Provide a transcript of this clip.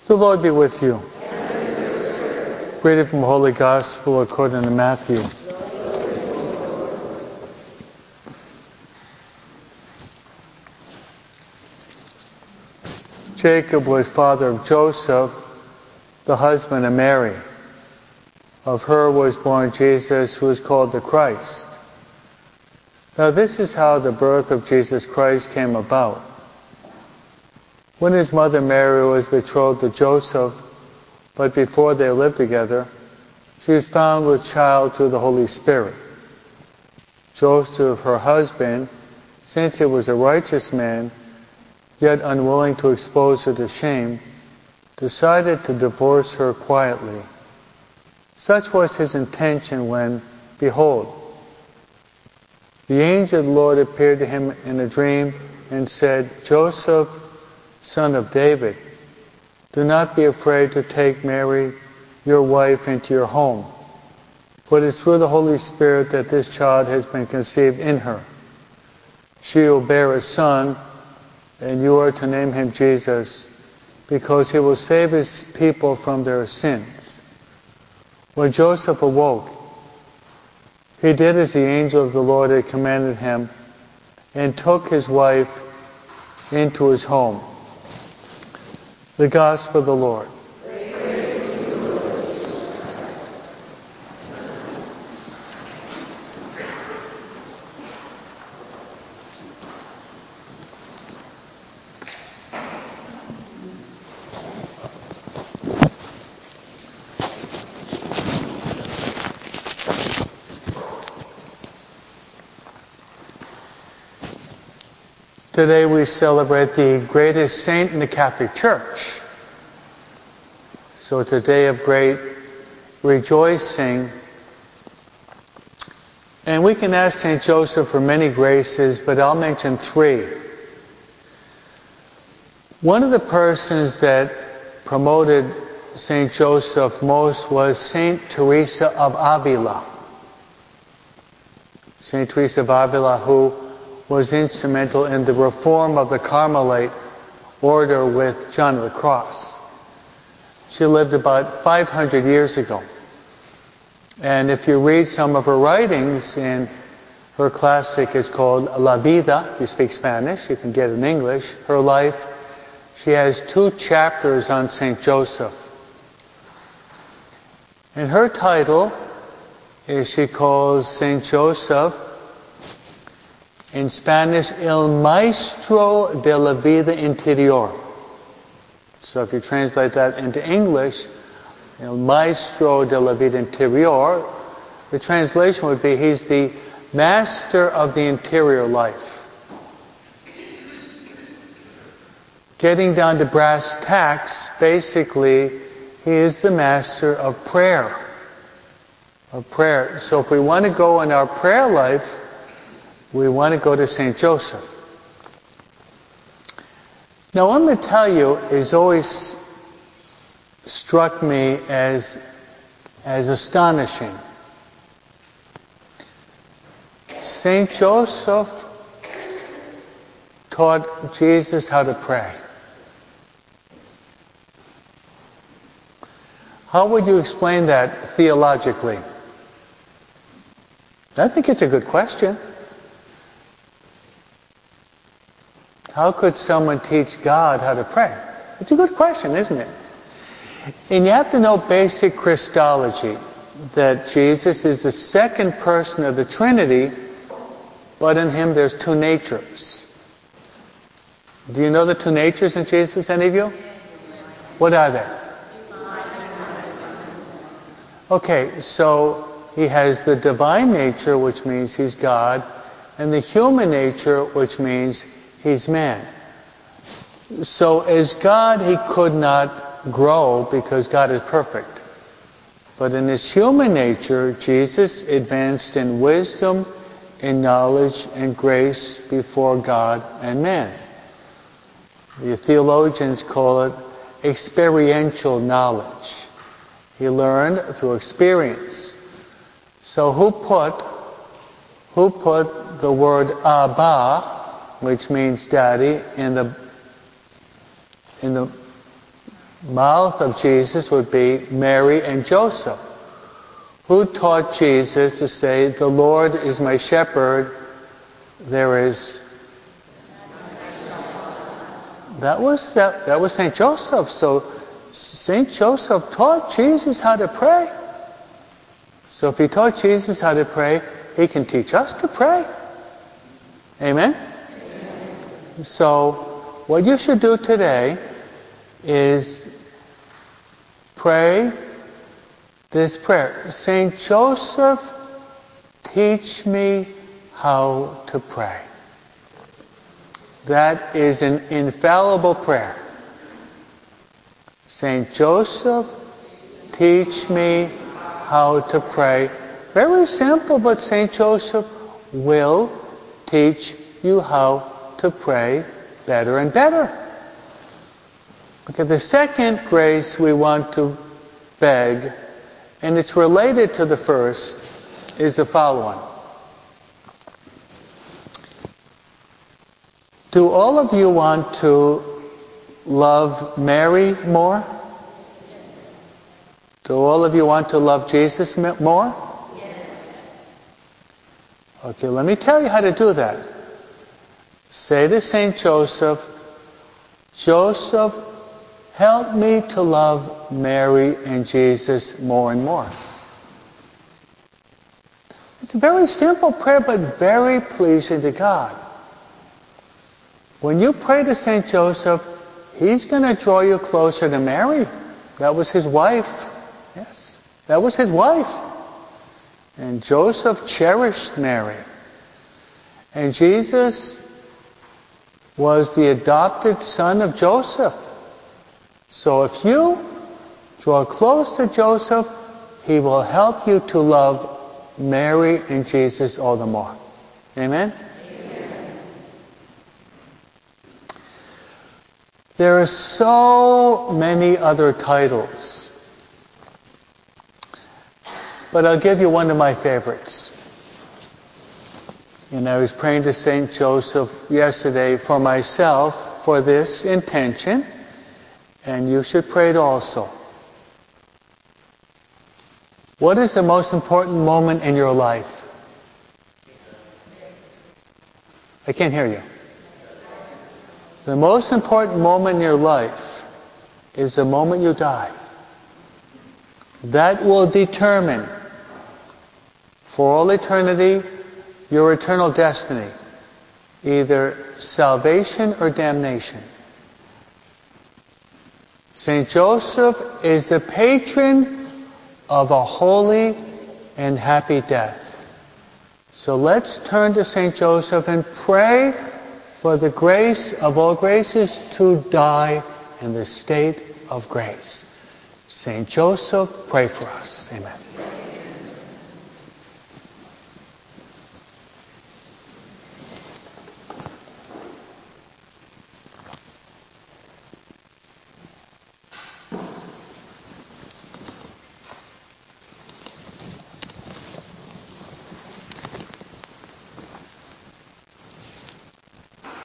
The Lord be with you. Reading from Holy Gospel according to Matthew. Jacob was father of Joseph, the husband of Mary. Of her was born Jesus, who is called the Christ. Now this is how the birth of Jesus Christ came about. When his mother Mary was betrothed to Joseph, but before they lived together, she was found with child through the Holy Spirit. Joseph, her husband, since he was a righteous man, yet unwilling to expose her to shame, decided to divorce her quietly. Such was his intention when, behold, the angel of the Lord appeared to him in a dream and said, Joseph, son of David, do not be afraid to take Mary, your wife, into your home, for it is through the Holy Spirit that this child has been conceived in her. She will bear a son, and you are to name him Jesus, because he will save his people from their sins. When Joseph awoke, he did as the angel of the Lord had commanded him, and took his wife into his home. The Gospel of the Lord. Today we celebrate the greatest saint in the Catholic Church. So it's a day of great rejoicing. And we can ask St. Joseph for many graces, but I'll mention three. One of the persons that promoted St. Joseph most was St. Teresa of Avila. St. Teresa of Avila, who was instrumental in the reform of the Carmelite order with John of the Cross. She lived about 500 years ago. And if you read some of her writings, in her classic is called La Vida, if you speak Spanish, you can get it in English, her life, she has 2 chapters on St. Joseph. And her title is, she calls St. Joseph, in Spanish, El Maestro de la Vida Interior. So if you translate that into English, El Maestro de la Vida Interior, the translation would be, he's the master of the interior life. Getting down to brass tacks, basically, he is the master of prayer. So if we want to go in our prayer life, we want to go to St. Joseph. Now, what I'm going to tell you has always struck me as astonishing. St. Joseph taught Jesus how to pray. How would you explain that theologically? I think it's a good question. How could someone teach God how to pray? It's a good question, isn't it? And you have to know basic Christology, that Jesus is the second person of the Trinity, but in him there's 2 natures. Do you know the 2 natures in Jesus, any of you? What are they? Okay, so he has the divine nature, which means he's God, and the human nature, which means he's man. So as God, he could not grow because God is perfect. But in his human nature, Jesus advanced in wisdom, in knowledge, and grace before God and man. The theologians call it experiential knowledge. He learned through experience. So who put the word Abba, which means daddy, in the mouth of Jesus would be Mary and Joseph, who taught Jesus to say, "The Lord is my shepherd, there is..." That was St. Joseph. So St. Joseph taught Jesus how to pray. So if he taught Jesus how to pray, he can teach us to pray. Amen? Amen. So what you should do today is pray this prayer. St. Joseph, teach me how to pray. That is an infallible prayer. St. Joseph, teach me how to pray. Very simple, but St. Joseph will teach you how to pray better and better. Okay, the second grace we want to beg, and it's related to the first, is the following. Do all of you want to love Mary more? Do all of you want to love Jesus more? Yes. Okay, let me tell you how to do that. Say to St. Joseph, "Joseph, help me to love Mary and Jesus more and more." It's a very simple prayer, but very pleasing to God. When you pray to St. Joseph, he's going to draw you closer to Mary. That was his wife. Yes, that was his wife. And Joseph cherished Mary. And Jesus was the adopted son of Joseph. So if you draw close to Joseph, he will help you to love Mary and Jesus all the more. Amen? There are so many other titles, but I'll give you one of my favorites. And I was praying to St. Joseph yesterday for myself for this intention, and you should pray it also. What is the most important moment in your life? I can't hear you. The most important moment in your life is the moment you die. That will determine for all eternity your eternal destiny, either salvation or damnation. St. Joseph is the patron of a holy and happy death. So let's turn to St. Joseph and pray for the grace of all graces to die in the state of grace. St. Joseph, pray for us. Amen.